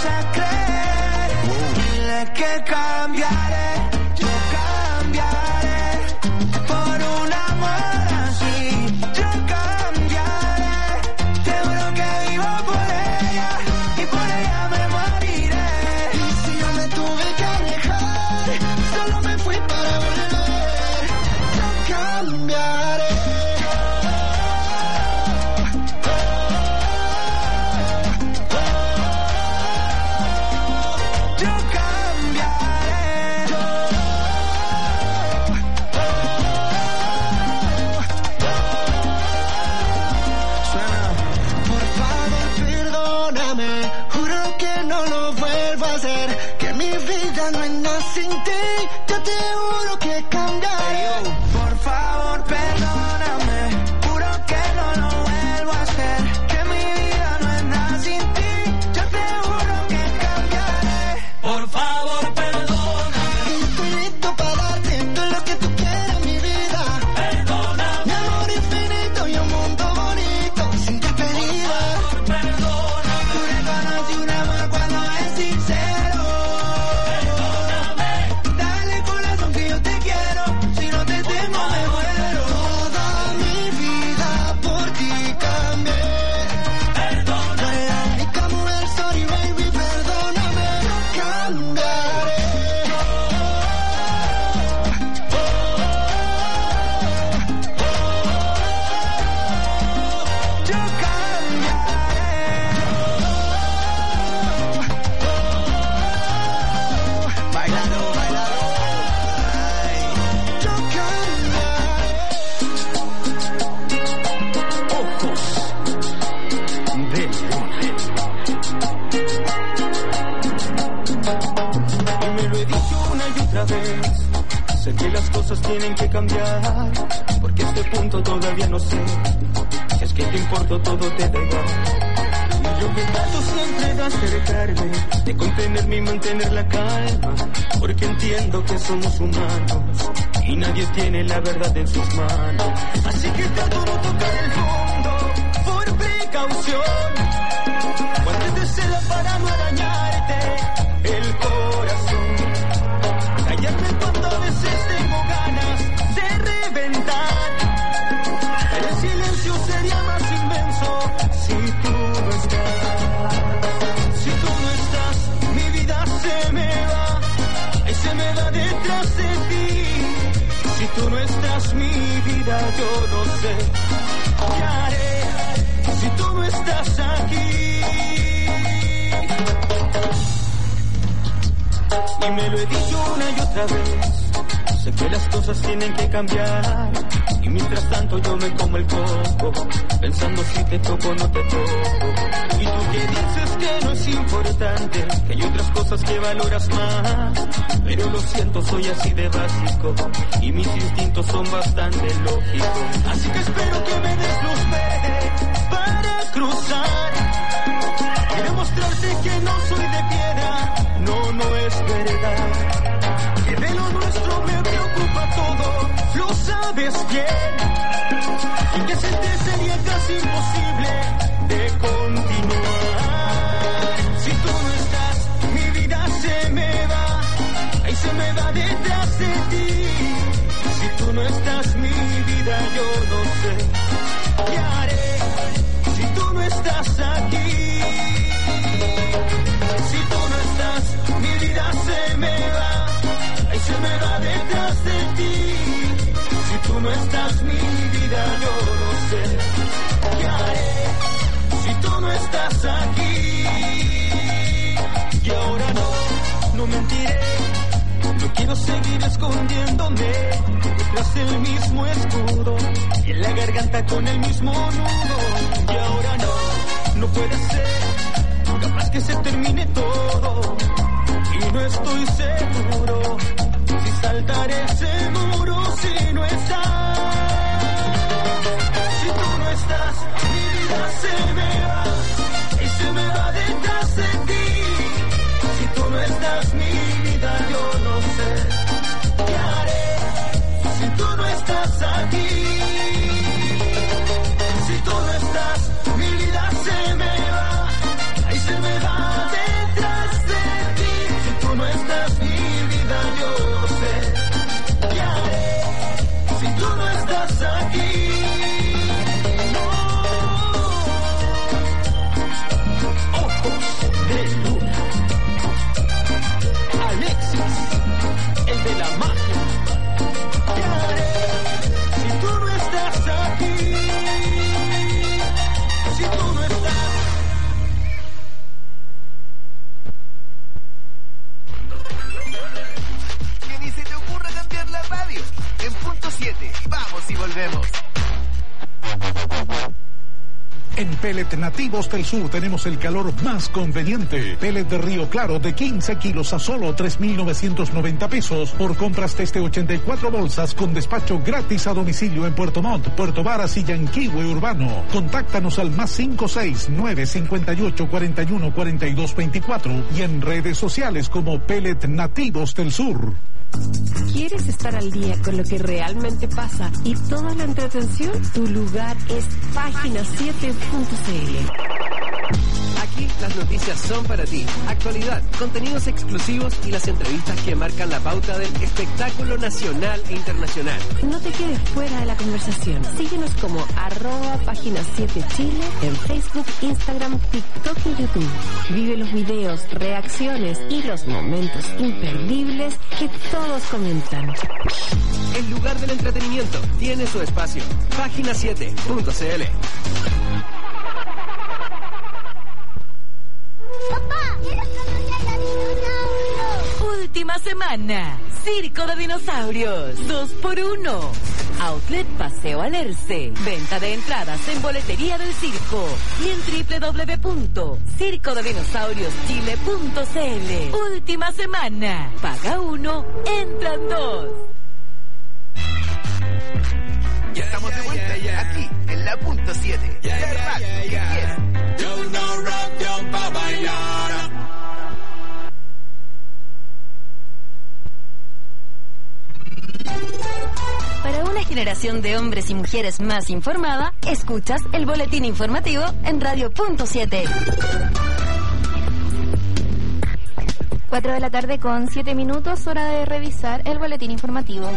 a creer. Dile que cambiaré, yo cambiaré por un amor así. Yo cambiaré, te juro que vivo por ella y por ella me moriré. Y si yo me tuve que alejar, solo me fui para volver. Yo cambiaré. No es nada sin ti, yo te juro que cambiaré. Por favor, perdóname, juro que no lo vuelvo a hacer. Que mi vida no es nada sin ti, yo te juro que cambiaré. Por favor, perdóname. Y estoy listo para darte todo lo que tú quieras, mi vida. Perdóname. Mi amor infinito y un mundo bonito sin despedida. Por favor, perdóname. Tú reconoces un amor cuando es sincero. Sé que las cosas tienen que cambiar, porque a este punto todavía no sé. Es que te importo, todo te da igual. Y yo que trato siempre de acercarme, de contenerme y mantener la calma, porque entiendo que somos humanos y nadie tiene la verdad en sus manos. Así que trato de tocar el fondo por precaución, guárdetesela para no arañarte el corazón. Callarme cuando a veces tengo ganas de reventar. El silencio sería más inmenso si tú no estás. Si tú no estás, mi vida se me va. Y se me va detrás de ti. Si tú no estás, mi vida yo no sé qué haré. Si tú no estás aquí. Y me lo he dicho una y otra vez, sé que las cosas tienen que cambiar. Y mientras tanto yo me como el coco, pensando si te toco o no te toco. Y tú que dices que no es importante, que hay otras cosas que valoras más. Pero lo siento, soy así de básico y mis instintos son bastante lógicos. Así que espero que me des luz verde para cruzar. Quiero mostrarte que no soy de piedra, no es verdad. Que de lo nuestro me preocupa todo, lo sabes bien. Y que sin ti sería casi imposible de continuar. Si tú no estás, mi vida se me va, ahí se me va detrás de ti. Si tú no estás, mi vida yo no sé qué haré. Si tú no estás aquí. Si tú no estás, mi vida se me va, ahí se me va detrás de ti. Si tú no estás, mi vida yo no sé qué haré. Si tú no estás aquí. Y ahora no mentiré, no quiero seguir escondiéndome detrás del mismo escudo y en la garganta con el mismo nudo. Y ahora no puede ser, capaz que se termine todo y no estoy seguro si saltaré ese muro si no estás. Si tú no estás, mi vida se me va y se me va detrás de ti. Si tú no estás, mi vida yo no sé qué haré. Si tú no estás aquí. Si tú no estás, mi vida se me va, ahí se me va detrás frío. En punto 7, vamos y volvemos. En Pellet Nativos del Sur tenemos el calor más conveniente. Pellet de Río Claro de 15 kilos a solo 3,990 pesos por compras desde 84 bolsas con despacho gratis a domicilio en Puerto Montt, Puerto Varas y Yanquihue Urbano. Contáctanos al +56 958 41 42 24 y en redes sociales como Pellet Nativos del Sur. ¿Quieres estar al día con lo que realmente pasa y toda la entretención? Tu lugar es página7.cl. Aquí las noticias son para ti. Actualidad, contenidos exclusivos y las entrevistas que marcan la pauta del espectáculo nacional e internacional. No te quedes fuera de la conversación. Síguenos como @página7chile en Facebook, Instagram, TikTok y YouTube. Vive los videos, reacciones y los momentos imperdibles que todos comentan. El lugar del entretenimiento tiene su espacio. Página7.cl. Papá, quiero conocer a dinosaurios. Última semana. Circo de Dinosaurios. 2x1. Outlet Paseo Alerce. Venta de entradas en boletería del circo y en www.circodedinosaurioschile.cl. Última semana. Paga 1, entran 2. Ya estamos de vuelta aquí en la punto 7. Para una generación de hombres y mujeres más informada, escuchas el boletín informativo en Radio.7. 4 de la tarde con 7 minutos, hora de revisar el boletín informativo.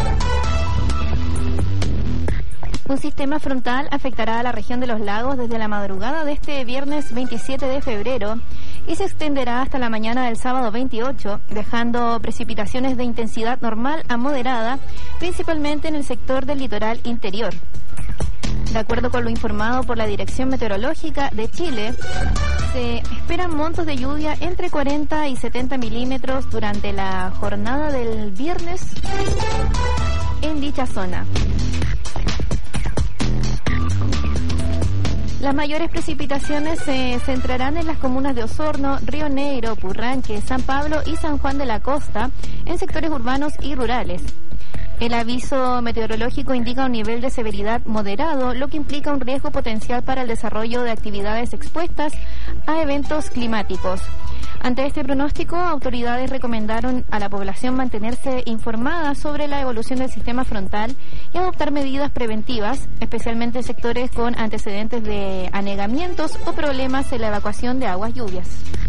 Un sistema frontal afectará a la región de los lagos desde la madrugada de este viernes 27 de febrero y se extenderá hasta la mañana del sábado 28, dejando precipitaciones de intensidad normal a moderada, principalmente en el sector del litoral interior. De acuerdo con lo informado por la Dirección Meteorológica de Chile, se esperan montos de lluvia entre 40 y 70 milímetros durante la jornada del viernes en dicha zona. Las mayores precipitaciones se centrarán en las comunas de Osorno, Río Negro, Purranque, San Pablo y San Juan de la Costa, en sectores urbanos y rurales. El aviso meteorológico indica un nivel de severidad moderado, lo que implica un riesgo potencial para el desarrollo de actividades expuestas a eventos climáticos. Ante este pronóstico, autoridades recomendaron a la población mantenerse informada sobre la evolución del sistema frontal y adoptar medidas preventivas, especialmente en sectores con antecedentes de anegamientos o problemas en la evacuación de aguas lluvias.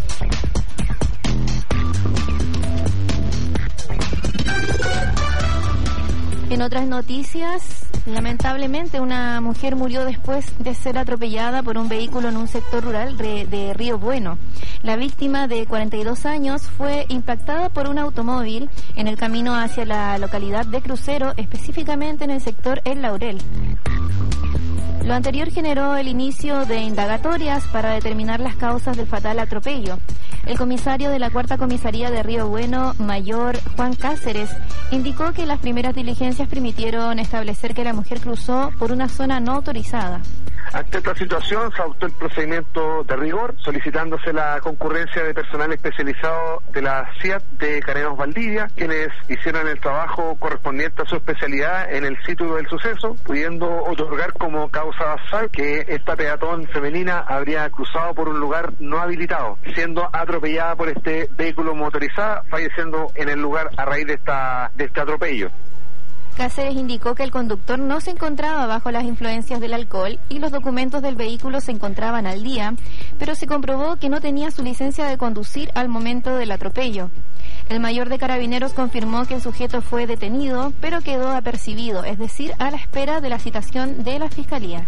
En otras noticias, lamentablemente una mujer murió después de ser atropellada por un vehículo en un sector rural de Río Bueno. La víctima, de 42 años, fue impactada por un automóvil en el camino hacia la localidad de Crucero, específicamente en el sector El Laurel. Lo anterior generó el inicio de indagatorias para determinar las causas del fatal atropello. El comisario de la Cuarta Comisaría de Río Bueno, mayor Juan Cáceres, indicó que las primeras diligencias permitieron establecer que la mujer cruzó por una zona no autorizada. Ante esta situación se adoptó el procedimiento de rigor, solicitándose la concurrencia de personal especializado de la CIAT de Canelones Valdivia, quienes hicieron el trabajo correspondiente a su especialidad en el sitio del suceso, pudiendo otorgar como causa basal que esta peatón femenina habría cruzado por un lugar no habilitado, siendo atropellada por este vehículo motorizado, falleciendo en el lugar a raíz de este atropello. Cáceres indicó que el conductor no se encontraba bajo las influencias del alcohol y los documentos del vehículo se encontraban al día, pero se comprobó que no tenía su licencia de conducir al momento del atropello. El mayor de Carabineros confirmó que el sujeto fue detenido, pero quedó apercibido, es decir, a la espera de la citación de la Fiscalía.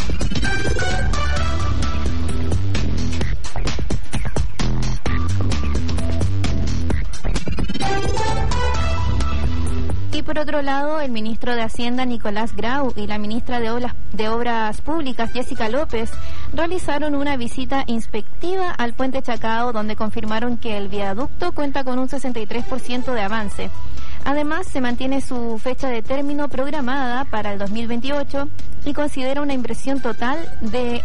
Y por otro lado, el ministro de Hacienda, Nicolás Grau, y la ministra de Obras Públicas, Jessica López, realizaron una visita inspectiva al puente Chacao, donde confirmaron que el viaducto cuenta con un 63% de avance. Además, se mantiene su fecha de término programada para el 2028 y considera una inversión total de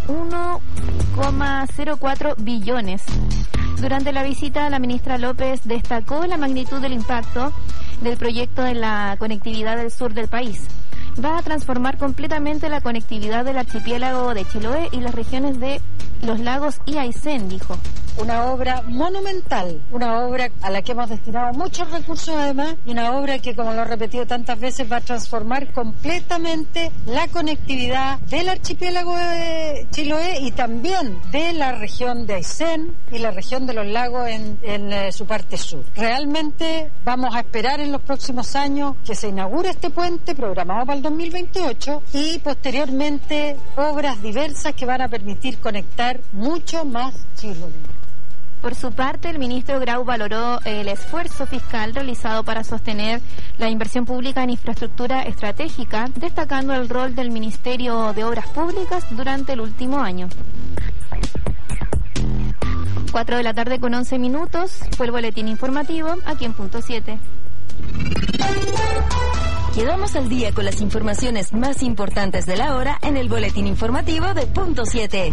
1,04 billones. Durante la visita, la ministra López destacó la magnitud del impacto del proyecto en la conectividad del sur del país. Va a transformar completamente la conectividad del archipiélago de Chiloé y las regiones de los lagos y Aysén, dijo. Una obra monumental, una obra a la que hemos destinado muchos recursos además, y una obra que, como lo he repetido tantas veces, va a transformar completamente la conectividad del archipiélago de Chiloé y también de la región de Aysén y la región de los lagos en su parte sur. Realmente vamos a esperar en los próximos años que se inaugure este puente programado para el 2028 y posteriormente obras diversas que van a permitir conectar mucho más Chiloé. Por su parte, el ministro Grau valoró el esfuerzo fiscal realizado para sostener la inversión pública en infraestructura estratégica, destacando el rol del Ministerio de Obras Públicas durante el último año. 4:11 p.m. fue el boletín informativo aquí en Punto 7. Quedamos al día con las informaciones más importantes de la hora en el boletín informativo de Punto 7.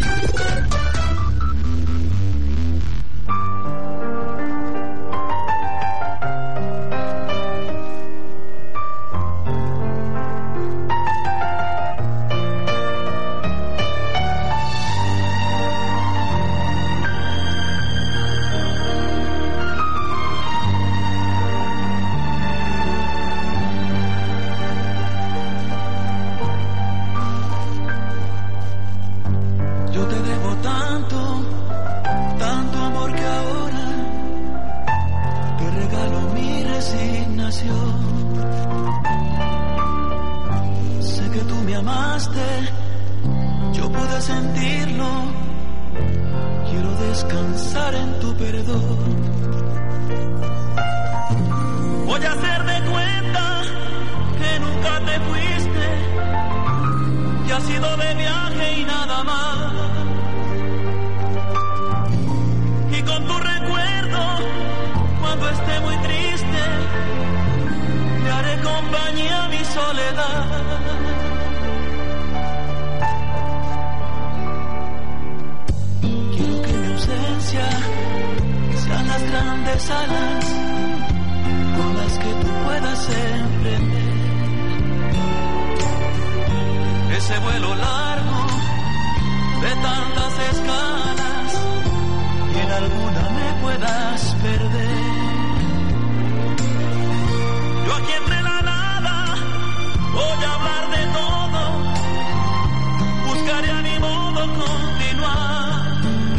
Sé que tú me amaste, yo pude sentirlo. Quiero descansar en tu perdón. Voy a hacer de cuenta que nunca te fuiste, que has ido de viaje y nada más. Y con tu recuerdo, cuando esté muy triste, te haré compañía a mi soledad. Quiero que mi ausencia sean las grandes alas con las que tú puedas emprender ese vuelo largo de tantas escalas y en alguna me puedas perder. Yo aquí entre la nada voy a hablar de todo, buscaré a mi modo continuar,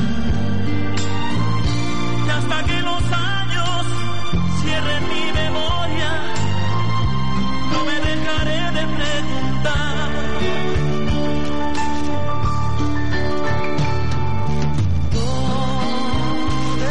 y hasta que los años cierren mi memoria, no me dejaré de preguntar. ¿Dónde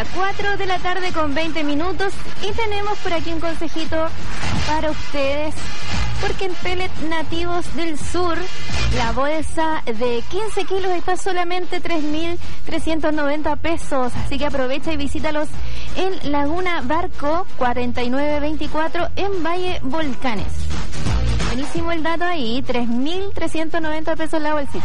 Ya 4 de la tarde con 20 minutos y tenemos por aquí un consejito para ustedes, porque en Pellet Nativos del Sur la bolsa de 15 kilos está solamente 3.390 pesos, así que aprovecha y visítalos en Laguna Barco 4924 en Valle Volcanes. Buenísimo el dato ahí, 3.390 pesos la bolsita.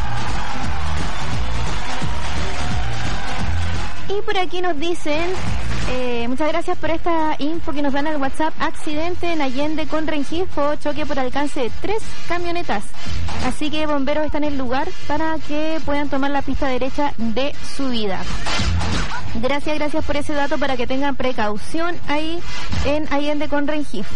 Y por aquí nos dicen, muchas gracias por esta info que nos dan al WhatsApp. Accidente en Allende con Rengifo, choque por alcance de 3 camionetas. Así que bomberos están en el lugar para que puedan tomar la pista derecha de subida. Gracias por ese dato, para que tengan precaución ahí en Allende con Rengifo.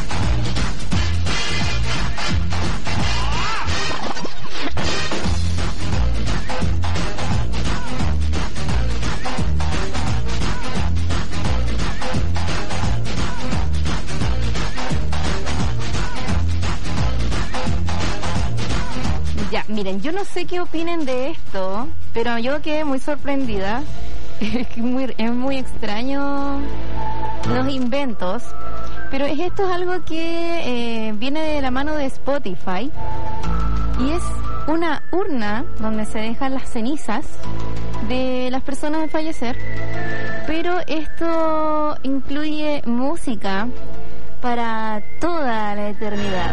Ya, miren, yo no sé qué opinen de esto, pero yo quedé muy sorprendida. Es muy extraño los inventos, pero esto es algo que viene de la mano de Spotify y es una urna donde se dejan las cenizas de las personas de fallecer, pero esto incluye música para toda la eternidad.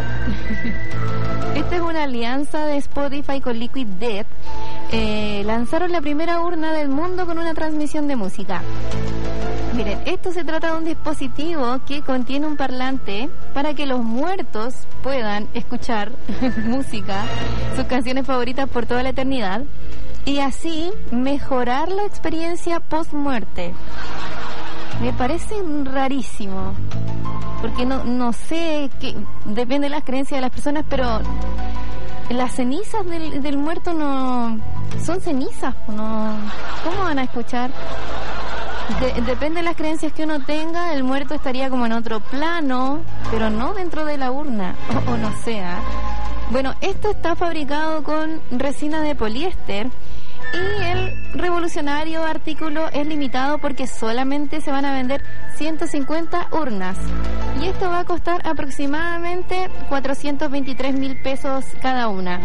Esta es una alianza de Spotify con Liquid Death. Lanzaron la primera urna del mundo con una transmisión de música. Miren, esto se trata de un dispositivo que contiene un parlante para que los muertos puedan escuchar música, sus canciones favoritas por toda la eternidad, y así mejorar la experiencia post-muerte. Me parece rarísimo, porque no sé, depende de las creencias de las personas, pero las cenizas del muerto no son cenizas, no. ¿Cómo van a escuchar? Depende de las creencias que uno tenga, el muerto estaría como en otro plano, pero no dentro de la urna, o no sea. Bueno, esto está fabricado con resina de poliéster. Y el revolucionario artículo es limitado porque solamente se van a vender 150 urnas. Y esto va a costar aproximadamente 423.000 pesos cada una.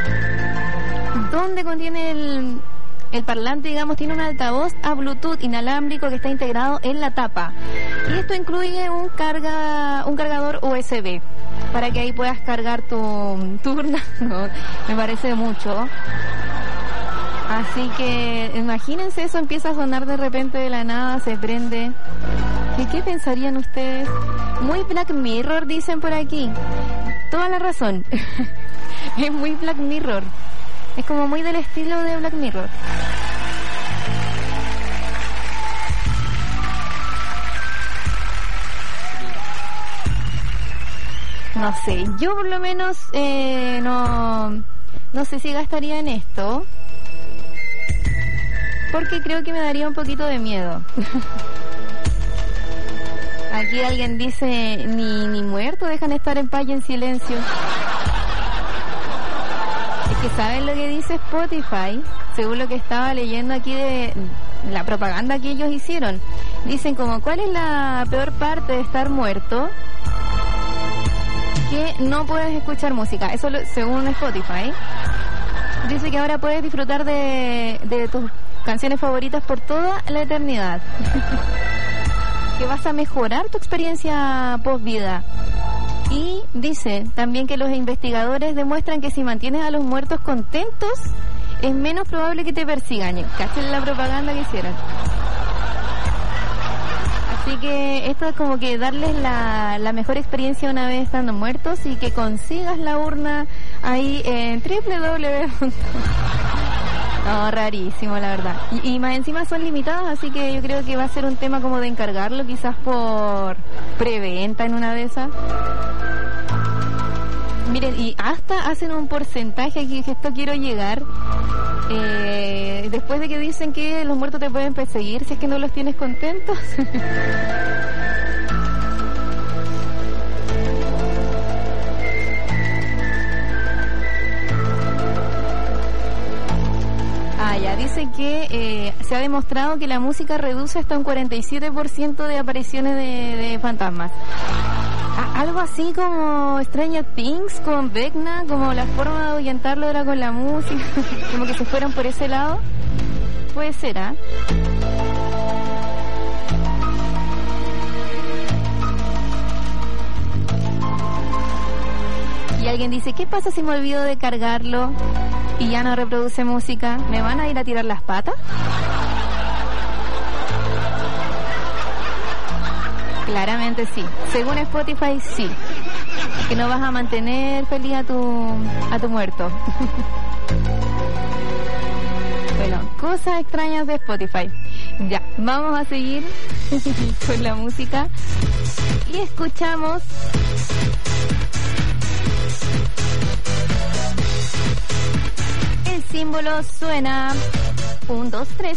¿Dónde contiene el parlante? Digamos, tiene un altavoz a Bluetooth inalámbrico que está integrado en la tapa. Y esto incluye un cargador USB para que ahí puedas cargar tu urna. No, me parece mucho. Así que imagínense, eso empieza a sonar de repente de la nada, se prende. ¿Qué pensarían ustedes? Muy Black Mirror, dicen por aquí. Toda la razón. Es muy Black Mirror. Es como muy del estilo de Black Mirror. No sé, yo por lo menos no sé si gastaría en esto, porque creo que me daría un poquito de miedo. Aquí alguien dice, ni muertos dejan estar en paz y en silencio. Es que ¿saben lo que dice Spotify? Según lo que estaba leyendo aquí de la propaganda que ellos hicieron. Dicen como, ¿cuál es la peor parte de estar muerto? Que no puedes escuchar música. Eso según Spotify. Dice que ahora puedes disfrutar de tus canciones favoritas por toda la eternidad. Que vas a mejorar tu experiencia post-vida. Y dice también que los investigadores demuestran que si mantienes a los muertos contentos, es menos probable que te persigan. ¿Cachen la propaganda que hicieron? Así que esto es como que darles la mejor experiencia una vez estando muertos, y que consigas la urna ahí en www. No, rarísimo, la verdad. Y más encima son limitadas, así que yo creo que va a ser un tema como de encargarlo, quizás por preventa en una de esas. Miren, y hasta hacen un porcentaje aquí, que esto quiero llegar. Después de que dicen que los muertos te pueden perseguir si es que no los tienes contentos. ya dice que se ha demostrado que la música reduce hasta un 47% de apariciones de fantasmas. Algo así como Stranger Things con Vecna, como la forma de ahuyentarlo era con la música, como que se fueron por ese lado. Puede ser, ¿ah? Y alguien dice, ¿qué pasa si me olvido de cargarlo y ya no reproduce música? ¿Me van a ir a tirar las patas? Claramente sí. Según Spotify, sí. Que no vas a mantener feliz a tu muerto. Bueno, cosas extrañas de Spotify. Ya, vamos a seguir con la música. Y escuchamos... El símbolo suena 1, 2, 3.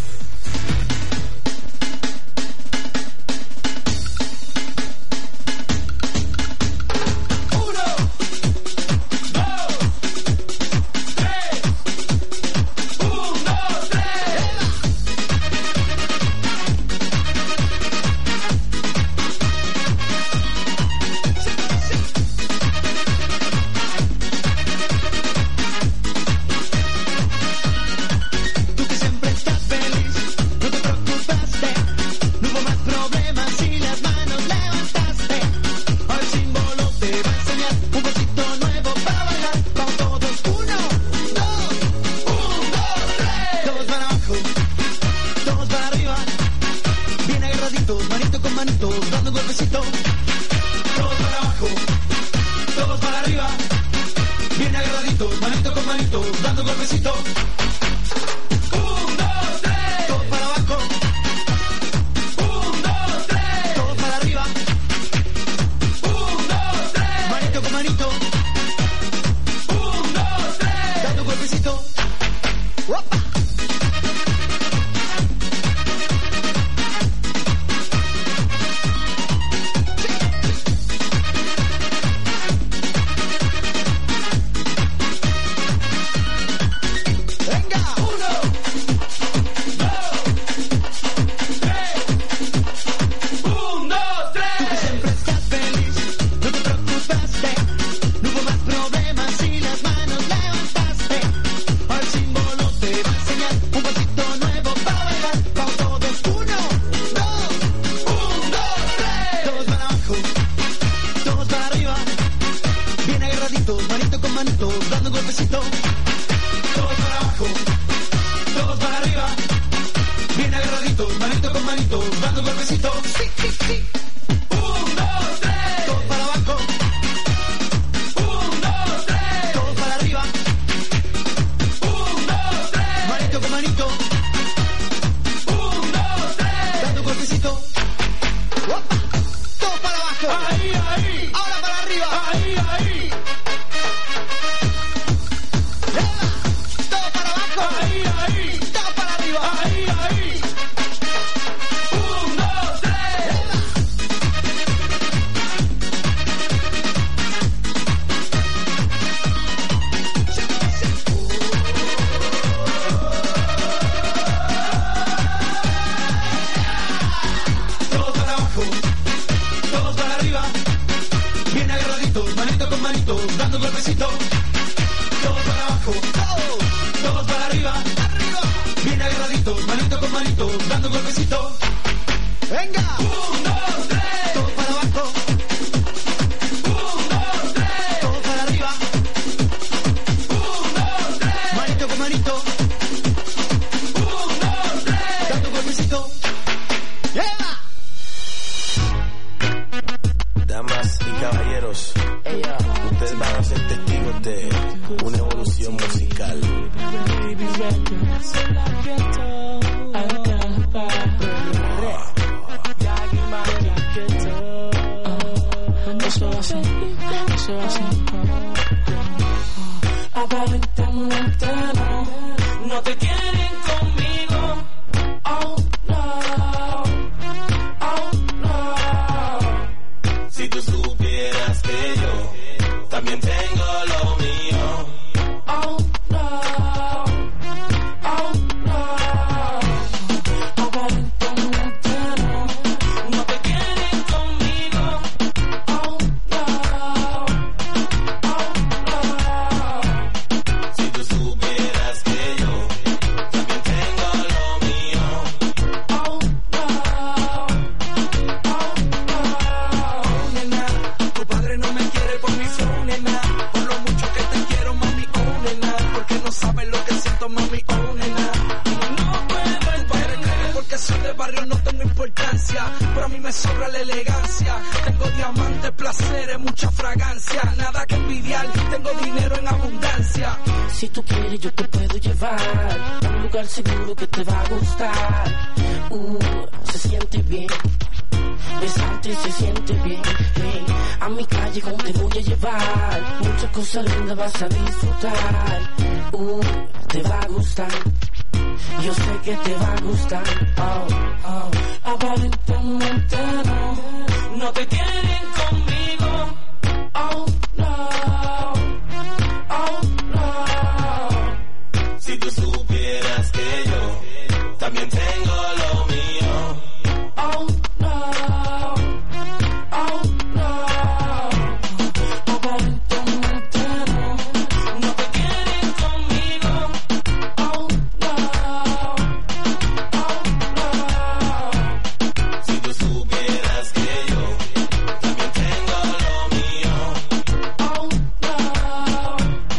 Oh no, me own it now. No puedo entender porque soy de barrio, no tengo importancia, pero a mí me sobra la elegancia. Tengo diamantes, placeres, mucha fragancia, nada que envidiar, tengo dinero en abundancia. Si tú quieres yo te puedo llevar a un lugar seguro que te va a gustar. Se siente bien, besarte se siente bien, bien. A mi callejón te voy a llevar, muchas cosas lindas vas a disfrutar. Te va a gustar, yo sé que te va a gustar. Aparentemente no te quieren conmigo. Oh no, oh no. Si tú supieras que yo también tengo lo mío. Oh no, oh no. Aparentemente no te quieren conmigo. Oh no, oh no. Si tú supieras que yo también tengo lo mío. Oh no, oh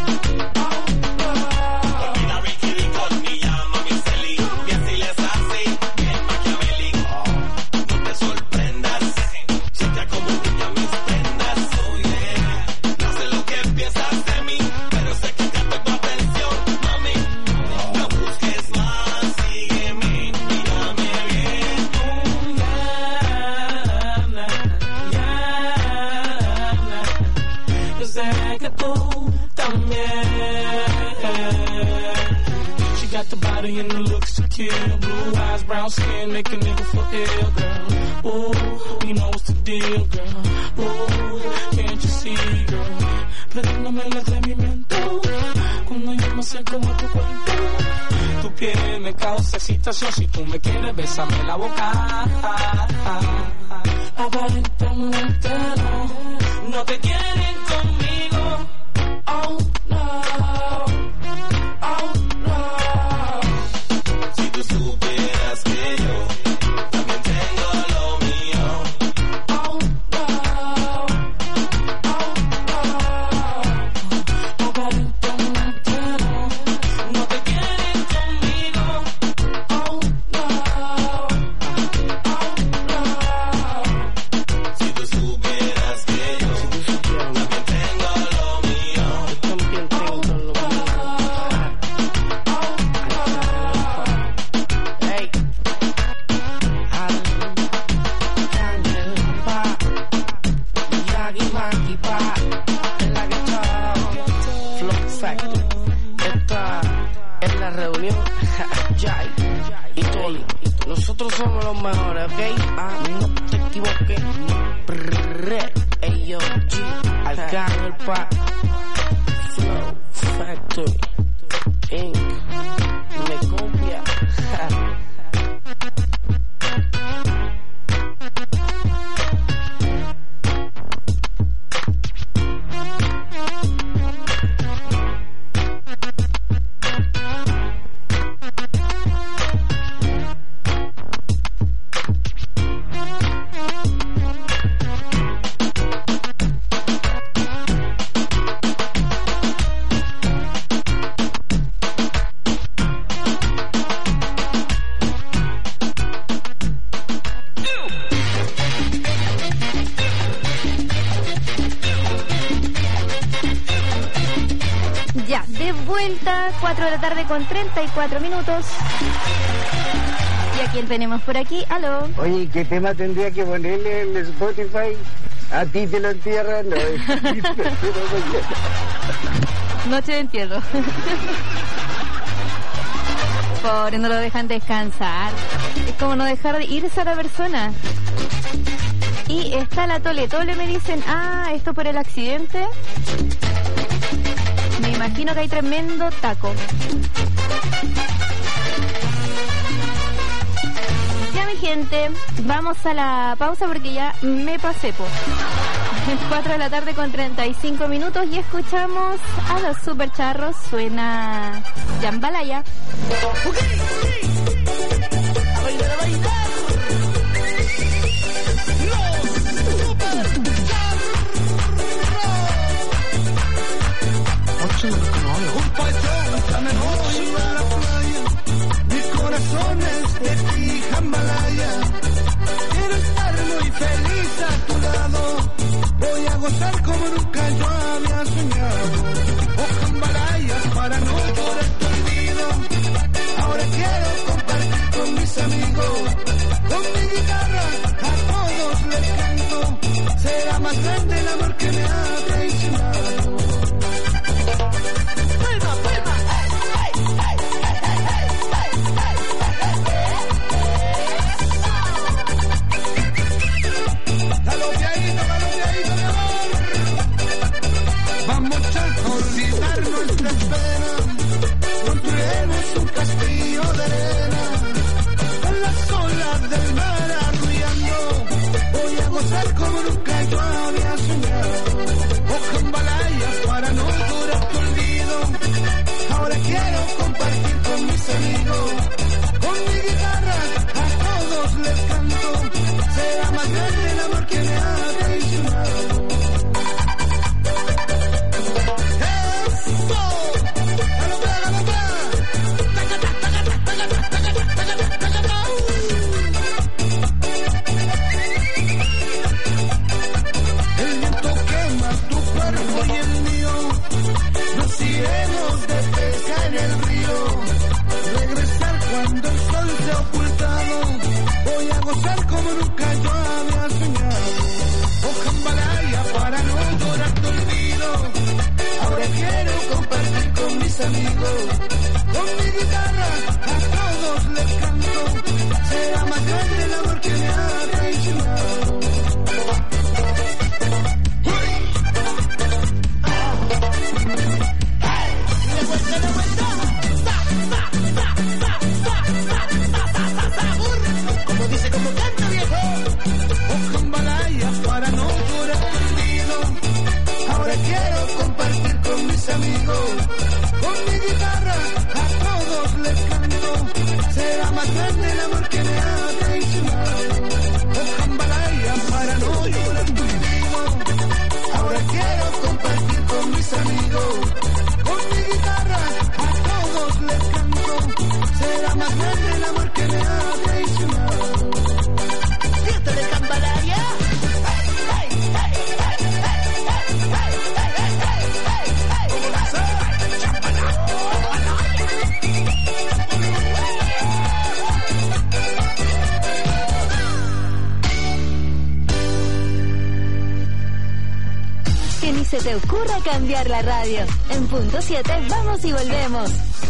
no. Olvida Ricky Ricón, me llama mi Celi. Y así les hace, bien maquiavélico. No te sorprendas, checa como brilla mis prendas. Oh yeah, no sé lo que piensas de mí, pero sé que capto tu atención, mami. No busques más, sígueme, mírame bien. Yo sé que tú también. She got the body and the looks to kill. Blue eyes, brown skin, make a nigga feel ill, girl. Ooh, you know what's the deal, girl. Ooh, can't you see, girl? Prendéndome el atrevimiento cuando yo me acerco a tu cuerpo. Tu piel me causa excitación. Si tú me quieres, bésame la boca. Aparentemente no te quieren conmigo. Oh no, oh no. Si tú supieras que yo también tengo lo mío. Oh no, oh no. Aparentemente no te quieren conmigo. Oh no, oh no. Si tú supieras que yo también tengo lo mío. También tengo lo mío. Hey, Yagi Maki Pa, en la guitarra, Flow Factory. Esta es la reunión, Jai y Toli. Nosotros somos los mejores, ¿ok? No te equivoques. Ey yo, G, Arcángel Pa, Flow Factory, Inc. Me copia. Ya, de vuelta, 4 de la tarde con 34 minutos. ¿Y a quién tenemos por aquí? Aló. Oye, ¿qué tema tendría que ponerle en Spotify? A ti te lo entierran, no. Noche de entierro. Pobre, no lo dejan descansar. Es como no dejar de irse a la persona. Y está la Tole. Tole me dicen, esto por el accidente. Me imagino que hay tremendo taco. Ya, mi gente, vamos a la pausa porque ya me pasé, po. 4 de la tarde con 35 minutos y escuchamos a los Super Charros. Suena Jambalaya. Un patrón, dame noche. ahí, jambalaya. Quiero estar muy feliz a tu lado. Voy a gozar como nunca yo había soñado. Oh, jambalayas para no llorar tu olvido. Ahora quiero compartir con mis amigos. Con mi guitarra a todos les canto. Será más grande el amor que me ha traicionado. ¡Vuelva, vuelva! Galopeadito, mi amor. Vamos a olvidar nuestras penas. Construiremos un castillo de arena. Con las olas del mar arrullando. Voy a gozar como nunca yo había soñado. Oh, jambalaya para no durar tu olvido. Ahora quiero compartir con mis amigos. Con mi guitarra a todos les canto. Será más grande el amor que me ha traicionado. ¡Eso! ¡Galopea, galopea! El viento quema tu cuerpo y el mío. Nos iremos de pesca en el río. Regresar cuando el sol se ha ocultado. Voy a gozar como nunca yo había soñado. Oh, jambalaya para no llorar tu olvido. Ahora quiero compartir con mis amigos. Con mi guitarra a todos les canto. Será más grande el amor que me ha traicionado. Como dice, como canta, viejo. Oh, jambalaya para no llorar tu olvido. Ahora quiero compartir con mis amigos. Con mi guitarra a todos les canto. Será más grande el amor que me ha traicionado. Oh, jambalaya para no llorar tu olvido. Ahora quiero compartir con mis amigos. Con mi guitarra a todos les canto. Será más grande el amor que me ha traicionado. Fiesta de jambalaya. Que ni se te ocurra cambiar la radio. En punto 7 vamos y volvemos.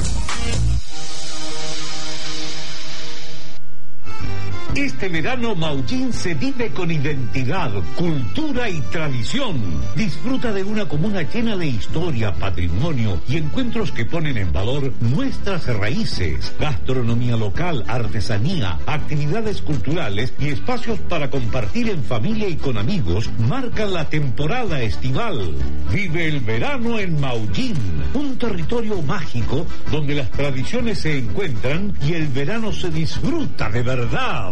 Este verano Maullín se vive con identidad, cultura y tradición. Disfruta de una comuna llena de historia, patrimonio y encuentros que ponen en valor nuestras raíces, gastronomía local, artesanía, actividades culturales y espacios para compartir en familia y con amigos marcan la temporada estival. Vive el verano en Maullín, un territorio mágico donde las tradiciones se encuentran y el verano se disfruta de verdad.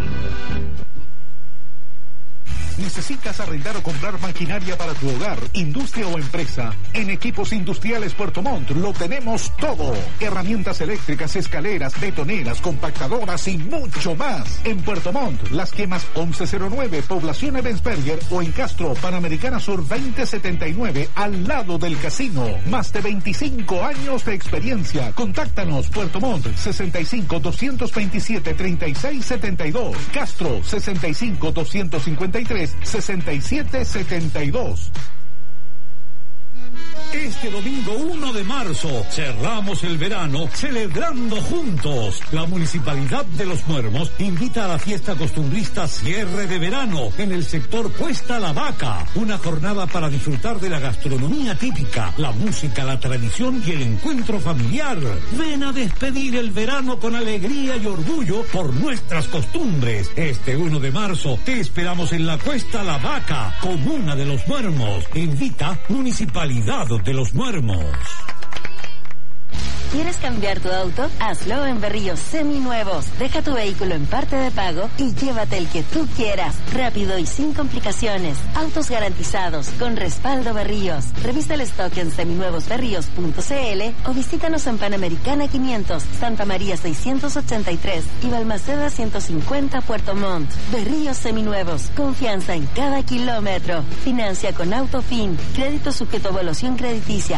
¿Necesitas arrendar o comprar maquinaria para tu hogar, industria o empresa? En Equipos Industriales Puerto Montt lo tenemos todo. Herramientas eléctricas, escaleras, betoneras, compactadoras y mucho más. En Puerto Montt, Las Quemas 1109, Población Ebensberger o en Castro, Panamericana Sur 2079, al lado del casino. Más de 25 años de experiencia. Contáctanos, Puerto Montt, 65-227-3672. Castro, 65-253-6772. Este domingo 1 de marzo cerramos el verano celebrando juntos. La Municipalidad de Los Muermos invita a la fiesta costumbrista Cierre de Verano en el sector Cuesta La Vaca. Una jornada para disfrutar de la gastronomía típica, la música, la tradición y el encuentro familiar. Ven a despedir el verano con alegría y orgullo por nuestras costumbres. Este 1 de marzo te esperamos en la Cuesta La Vaca, comuna de Los Muermos. Invita Municipalidad de Los Muermos. ¿Quieres cambiar tu auto? Hazlo en Berríos Seminuevos. Deja tu vehículo en parte de pago y llévate el que tú quieras. Rápido y sin complicaciones. Autos garantizados con respaldo Berríos. Revisa el stock en seminuevosberríos.cl o visítanos en Panamericana 500, Santa María 683 y Balmaceda 150 Puerto Montt. Berríos Seminuevos. Confianza en cada kilómetro. Financia con Autofin. Crédito sujeto a evaluación crediticia.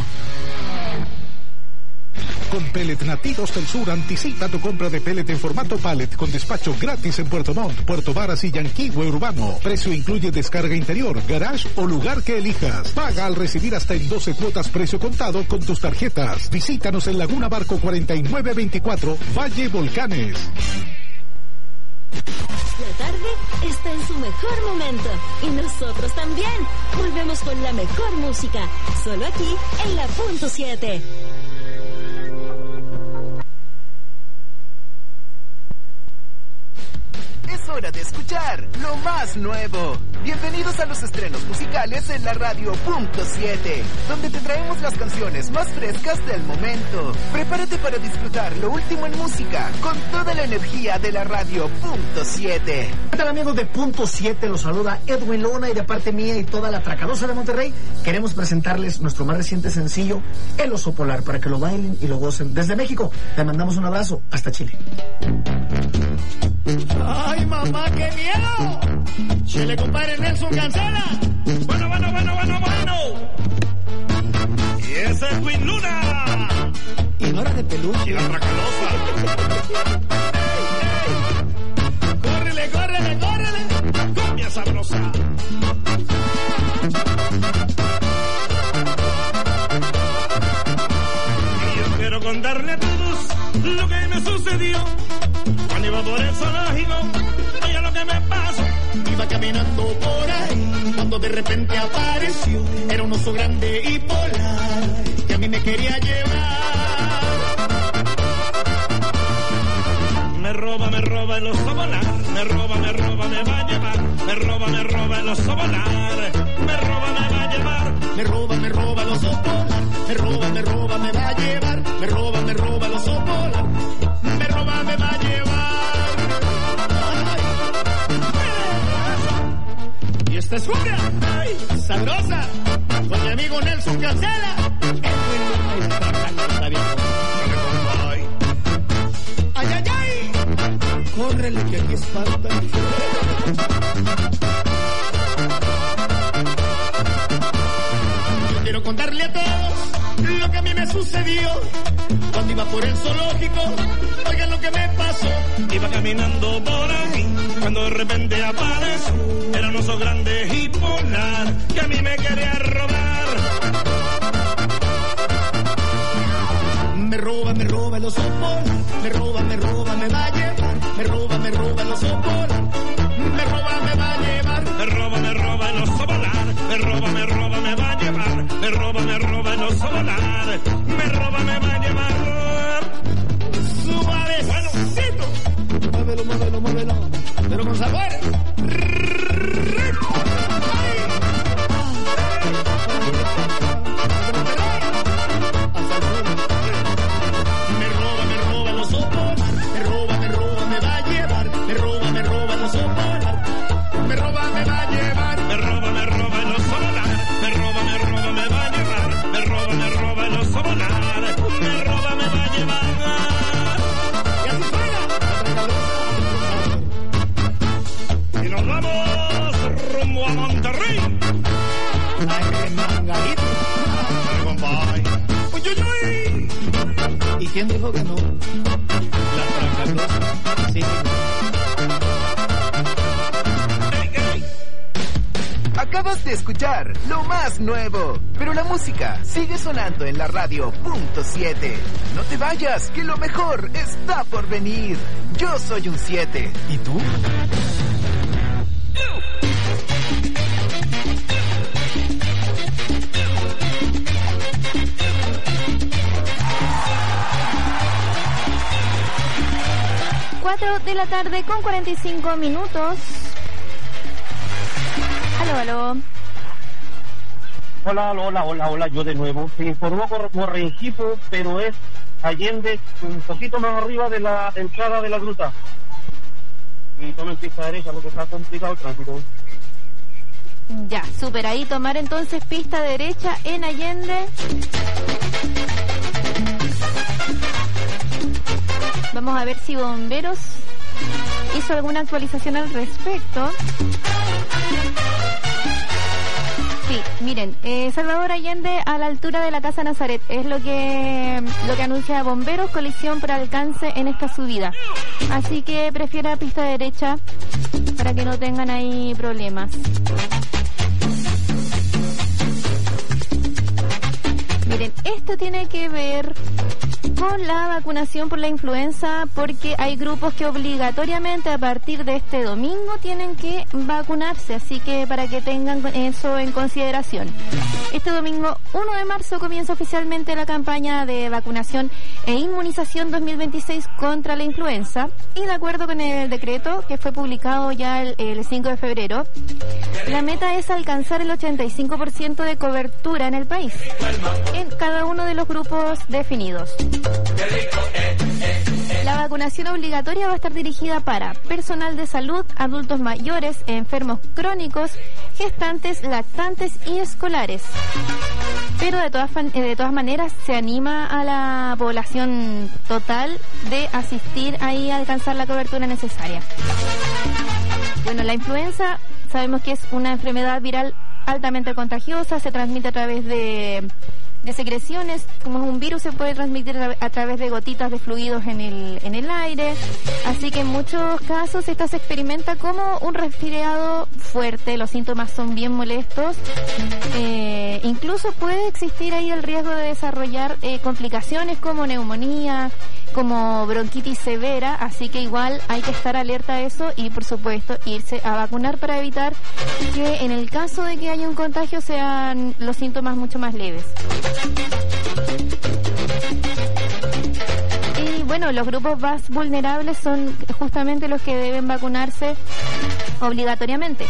Con Pellet Nativos del Sur anticipa tu compra de pellet en formato pallet con despacho gratis en Puerto Montt, Puerto Varas y Yanquihue Urbano. Precio incluye descarga interior, garage o lugar que elijas. Paga al recibir hasta en 12 cuotas precio contado con tus tarjetas. Visítanos en Laguna Barco 4924, Valle Volcanes. La tarde está en su mejor momento y nosotros también. Volvemos con la mejor música, solo aquí en la Punto 7. Es hora de escuchar lo más nuevo. Bienvenidos a los estrenos musicales en la Radio Punto 7, donde te traemos las canciones más frescas del momento. Prepárate para disfrutar lo último en música con toda la energía de la Radio Punto 7. ¿Qué tal, amigos de Punto 7? Los saluda Edwin Lona y de parte mía y toda la Tracadosa de Monterrey queremos presentarles nuestro más reciente sencillo, El Oso Polar, para que lo bailen y lo gocen. Desde México, te mandamos un abrazo. Hasta Chile. ¡Ay, mamá, qué miedo! Chile, compadre Nelson Cancela. Bueno. Y ese es Queen Luna. Y Nora de Peluche. Y la Tracalosa. Córrele. Cumbia sabrosa. Y yo quiero contarle a todos lo que me sucedió cuando iba por el zoológico. Oye lo que me pasó. Iba caminando por ahí cuando de repente apareció. Era un oso grande y polar que a mí me quería llevar. Me roba el oso polar. Me roba, me va a llevar. Me roba el oso polar. Me roba, me va a llevar. Me roba el oso polar. Me roba, me va a llevar. Me roba el oso polar. Me roba, me va a llevar. Y esta es cumbia, ay, sabrosa, con mi amigo Nelson Cancela. Ay. Córrele que aquí espanta. Yo quiero contarle a todos lo que a mí me sucedió cuando iba por el zoológico. Oigan lo que me pasó. Iba caminando por ahí cuando de repente apareció. Era un oso grande y polar que a mí me quería robar. Me roba el oso polar. Me roba, me va a llevar. Me roba el oso polar. Me roba, me va a llevar. Me roba el oso polar. Me roba, me va a llevar. Me roba el oso polar. Me roba, me va a llevar. Suavecito. Muévelo. Pero con sabor. Rico. Me roba el oso polar. Me roba, me va a llevar. Me roba el oso polar. Me roba, me va a llevar. Me roba el oso polar. Me roba, me va a llevar. Me roba el oso polar. Me roba, me va a llevar. Y así suena. Y nos vamos rumbo a Monterrey. Ay, mangadito. Uy. ¿Y quién dijo que no? La Tracadosa. Sí. Acabas de escuchar lo más nuevo, pero la música sigue sonando en la Radio Punto 7. No te vayas, que lo mejor está por venir. Yo soy un 7. ¿Y tú? De la tarde con 45 minutos. Aló. Hola, yo de nuevo. Se informó por Rengifo, pero es Allende, un poquito más arriba de la entrada de la gruta. Y tomen pista derecha porque está complicado el tránsito. Ya, súper. Ahí tomar entonces pista derecha en Allende. Vamos a ver si Bomberos hizo alguna actualización al respecto. Sí, miren, Salvador Allende a la altura de la Casa Nazaret es lo que anuncia Bomberos, colisión por alcance en esta subida. Así que prefiera pista derecha para que no tengan ahí problemas. Miren, esto tiene que ver con la vacunación por la influenza, porque hay grupos que obligatoriamente a partir de este domingo tienen que vacunarse, así que para que tengan eso en consideración. Este domingo 1 de marzo comienza oficialmente la campaña de vacunación e inmunización 2026 contra la influenza, y de acuerdo con el decreto que fue publicado ya el 5 de febrero, la meta es alcanzar el 85% de cobertura en el país, en cada uno de los grupos definidos. La vacunación obligatoria va a estar dirigida para personal de salud, adultos mayores, enfermos crónicos, gestantes, lactantes y escolares. Pero de todas maneras se anima a la población total de asistir ahí a alcanzar la cobertura necesaria. Bueno, la influenza sabemos que es una enfermedad viral altamente contagiosa, se transmite a través de secreciones. Como es un virus, se puede transmitir a través de gotitas de fluidos en el aire, así que en muchos casos esta se experimenta como un resfriado fuerte. Los síntomas son bien molestos, incluso puede existir ahí el riesgo de desarrollar complicaciones como neumonía, como bronquitis severa, así que igual hay que estar alerta a eso y por supuesto irse a vacunar para evitar que en el caso de que haya un contagio sean los síntomas mucho más leves. Y bueno, los grupos más vulnerables son justamente los que deben vacunarse obligatoriamente.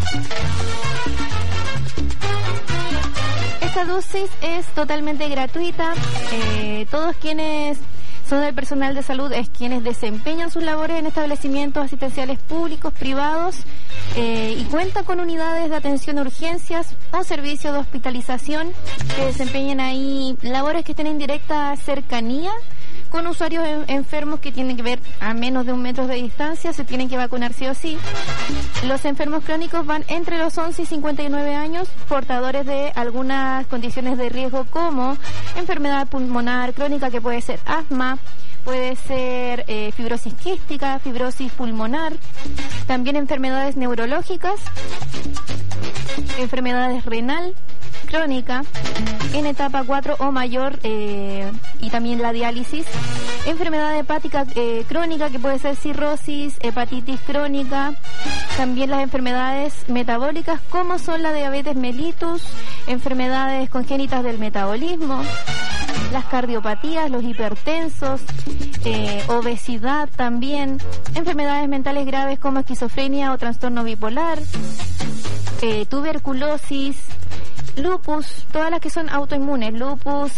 Esta dosis es totalmente gratuita. Todos quienes son del personal de salud es quienes desempeñan sus labores en establecimientos asistenciales públicos, privados, y cuentan con unidades de atención a urgencias o servicios de hospitalización que desempeñen ahí labores que estén en directa cercanía con usuarios enfermos que tienen que ver a menos de 1 metro de distancia. Se tienen que vacunar sí o sí. Los enfermos crónicos van entre los 11 y 59 años, portadores de algunas condiciones de riesgo como enfermedad pulmonar crónica, que puede ser asma, puede ser fibrosis quística, fibrosis pulmonar, también enfermedades neurológicas, enfermedades renal crónica en etapa 4 o mayor, y también la diálisis, enfermedad hepática crónica, que puede ser cirrosis, hepatitis crónica, también las enfermedades metabólicas como son la diabetes mellitus, enfermedades congénitas del metabolismo, las cardiopatías, los hipertensos, obesidad también, enfermedades mentales graves como esquizofrenia o trastorno bipolar, tuberculosis, lupus, todas las que son autoinmunes, lupus,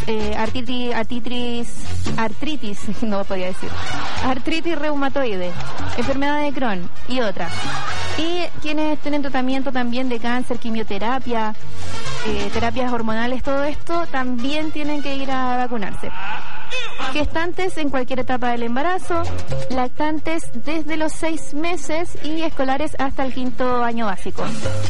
artritis reumatoide, enfermedad de Crohn y otras. Y quienes estén en tratamiento también de cáncer, quimioterapia, terapias hormonales, todo esto también tienen que ir a vacunarse. Gestantes en cualquier etapa del embarazo, lactantes desde los 6 meses y escolares hasta el 5º año básico.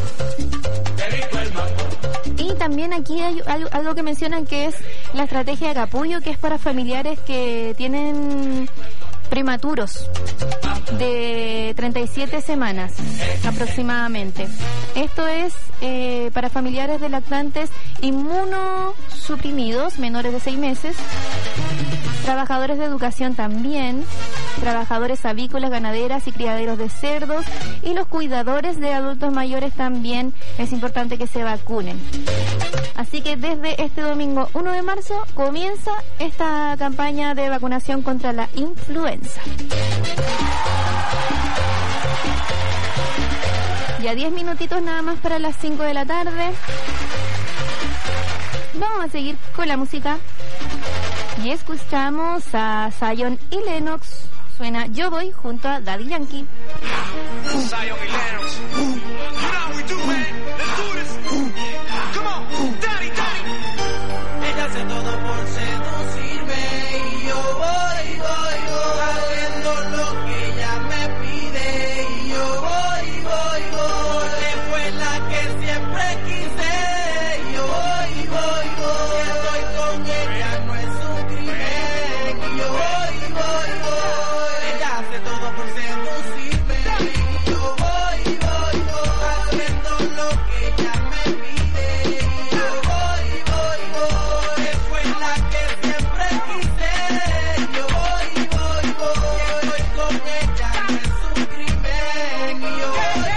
Y también aquí hay algo que mencionan, que es la estrategia de capullo, que es para familiares que tienen prematuros de 37 semanas aproximadamente. Esto es para familiares de lactantes inmunosuprimidos menores de 6 meses, trabajadores de educación también, trabajadores avícolas, ganaderas y criaderos de cerdos, y los cuidadores de adultos mayores también es importante que se vacunen. Así que desde este domingo 1 de marzo comienza esta campaña de vacunación contra la influenza. Ya 10 minutitos nada más para las 5 de la tarde. Vamos a seguir con la música. Y escuchamos a Zion y Lennox. Suena Yo Voy junto a Daddy Yankee. Zion y Lennox. You know how we do, man. Let's do this. Come on, Daddy, Daddy. Ella hace todo por seducirme y yo voy haciendo lo que ella me pide y yo voy. Porque fue la que siempre quise y yo voy. Estoy con ella, no es un crimen y yo voy. Ella hace todo por seducirme y yo voy haciendo lo que ella me pide y yo voy. Fue la que siempre quise y yo voy. Estoy con ella, no es un crimen y yo voy.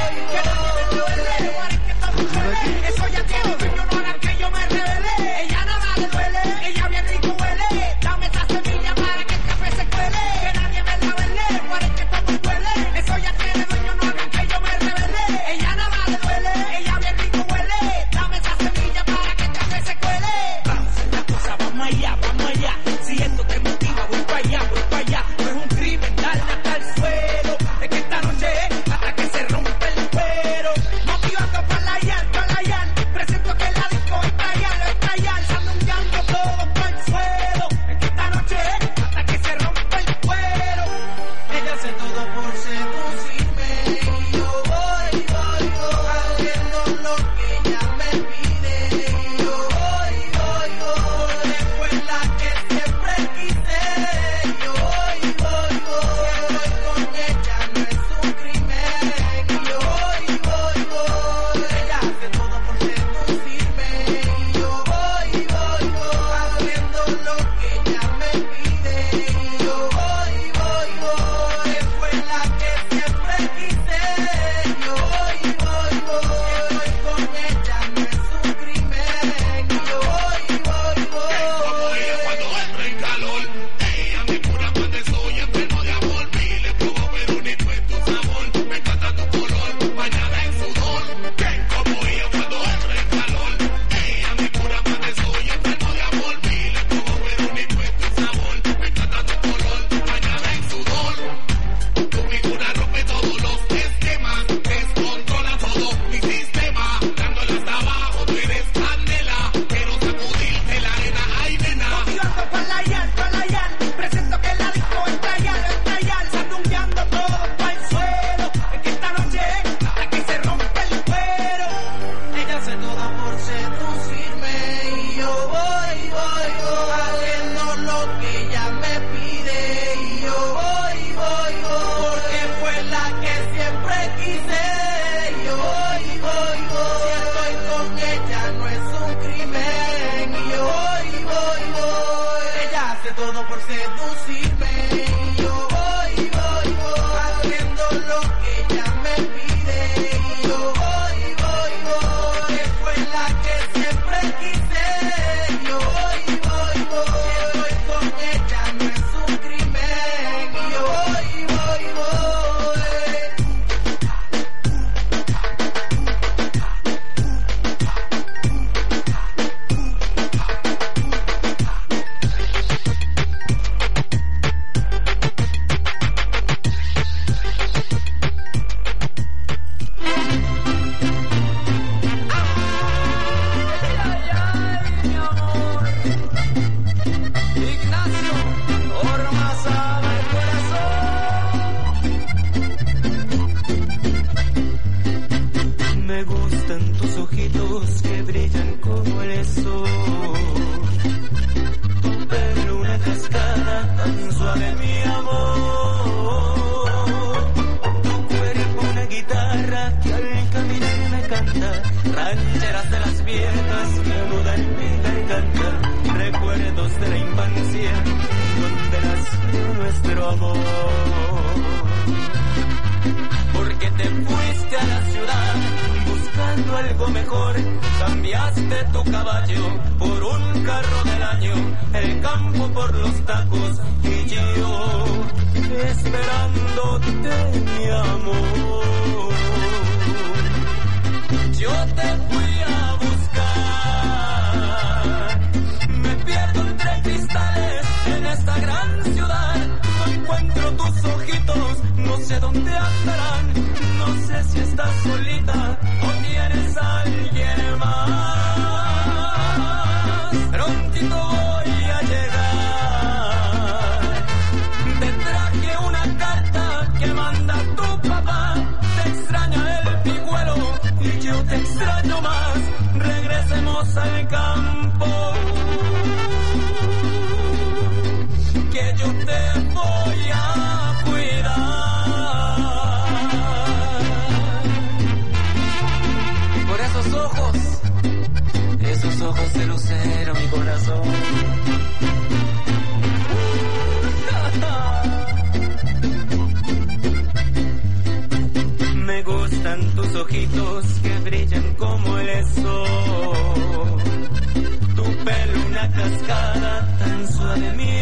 Eso ya tiene dueño, no hará que yo me revele. Ella nada le duele, ella bien rico huele. Dame esa semilla para que el café se cuele. Que nadie me la vele, guare que todo huele. Eso ya tiene dueño, no hará que yo me revele. Ella nada le duele, ella bien rico huele. Dame esa semilla para que el café se cuele. Vamos a hacer la cosa, vamos allá. Si esto te motiva, voy para allá. No es un crimen, darle hasta el suelo. Es que esta noche es hasta que se rompe el cuero. Motivando para la yal. Presento que la disco estallar. Sandungueando todo para el suelo. Es que esta noche es hasta que se rompe el cuero. Ella hace todo por seducirme y yo voy haciendo lo que ella me pide y yo voy. Fue la que siempre quise y yo voy. Estoy con ella, no es un crimen y yo voy. Ella hace todo por seducirme y yo voy haciendo lo que ella me pide y yo voy. Fue la que siempre quise y yo voy. Estoy con ella, no es un crimen y yo voy. Cuando entra en calor, ella me cura cuando estoy enfermo de amor. Miles probó, pero ni fue tu sabor. Me encanta tu color, bañada en sudor. ¿Quién como ella cuando entra en calor? Ella me cura cuando estoy enfermo de amor. Miles probó, pero ni fue tu sabor. Me encanta tu color, bañada en sudor. Tu figura rompe todos los esquemas, descontrola todo mi sistema. Dándole hasta abajo, tú eres candela. Quiero sacudirte la arena, ay nena. Motivando para la yal. Presento que la disco estallar. Sandungueando todo para el suelo. Es que esta noche es hasta que se rompe el cuero. Ella hace todo por seducirme y yo voy haciendo lo que ella me pide y yo voy. Porque fue la que siempre quise y yo voy. Si estoy con ella no es un crimen y yo voy. Ella hace todo por seducirme y yo voy haciendo lo que ella me pide y yo voy. Fue la que siempre quise y yo voy. Si estoy con ella no es un crimen y yo voy. Ignacio, Ormaza del corazón. Me gustan tus ojitos que brillan como el sol. Tu pelo una cascada tan suave, mi amor. Tu cuerpo una guitarra que al caminar me canta. Rancheras de las viejas que anudan mi garganta. Recuerdos de la infancia donde nació nuestro amor. Porque te fuiste a la ciudad buscando algo mejor. Cambiaste tu caballo por un carro del año. El campo por los tacos y yo esperándote, mi amor. Yo te fui a buscar. Me pierdo entre cristales sé dónde andarán. No sé si estás solita o tienes a alguien más. Prontito voy a llegar. Te traje una carta que manda tu papá. Te extraña el pijuelo y yo te extraño más. Regresemos al campo, que yo te voy a cuidar. Por esos ojos de lucero, mi corazón. Me gustan tus ojitos que brillan como el sol. Tu pelo una cascada tan suave, mi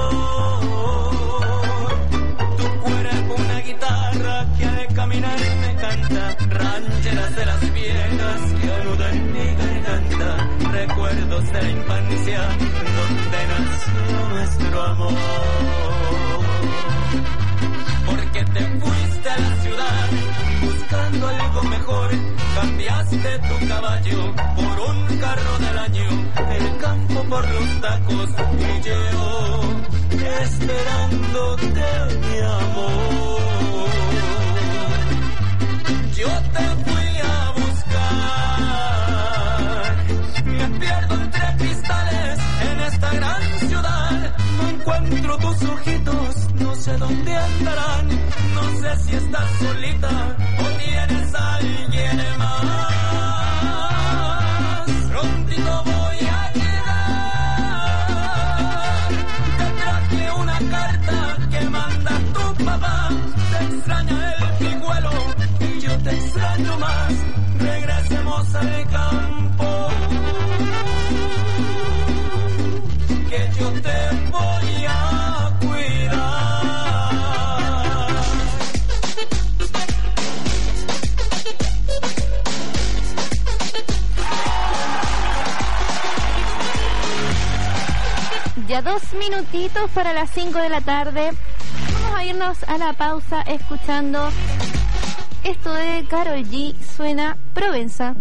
amor. Tu cuerpo una guitarra que al caminar me canta. Rancheras de las viejas que anudan mi garganta. Recuerdos de la infancia donde nació nuestro amor. Porque te fuiste a la ciudad buscando algo mejor. Cambiaste tu caballo por un carro del año. El campo por los tacos y yo esperándote, mi amor. Yo te fui a buscar. Me pierdo entre cristales en esta gran ciudad. No encuentro tus ojitos, no sé dónde andarán. No sé si estás solita o tienes a alguien más. Prontito voy a llegar. Te traje una carta que manda tu papá. Te extraña el pijuelo y yo te extraño más. Regresemos al campo, que yo te voy a cuidar. Ya 2 minutitos para las 5 de la tarde. Vamos a irnos a la pausa escuchando esto de Karol G. Suena Provenza.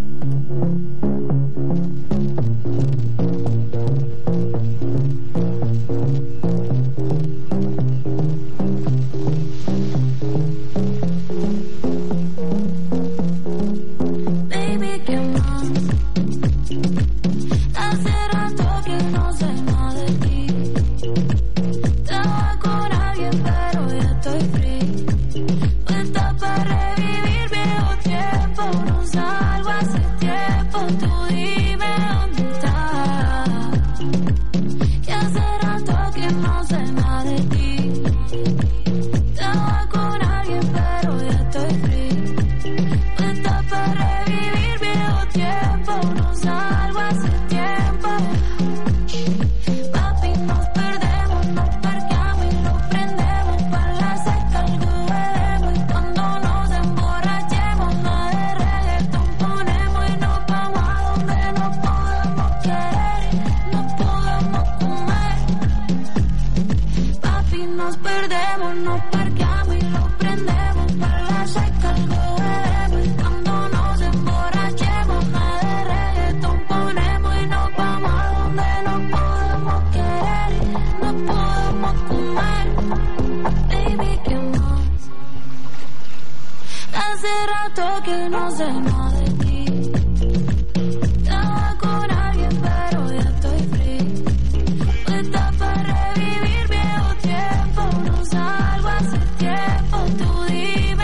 Tú dime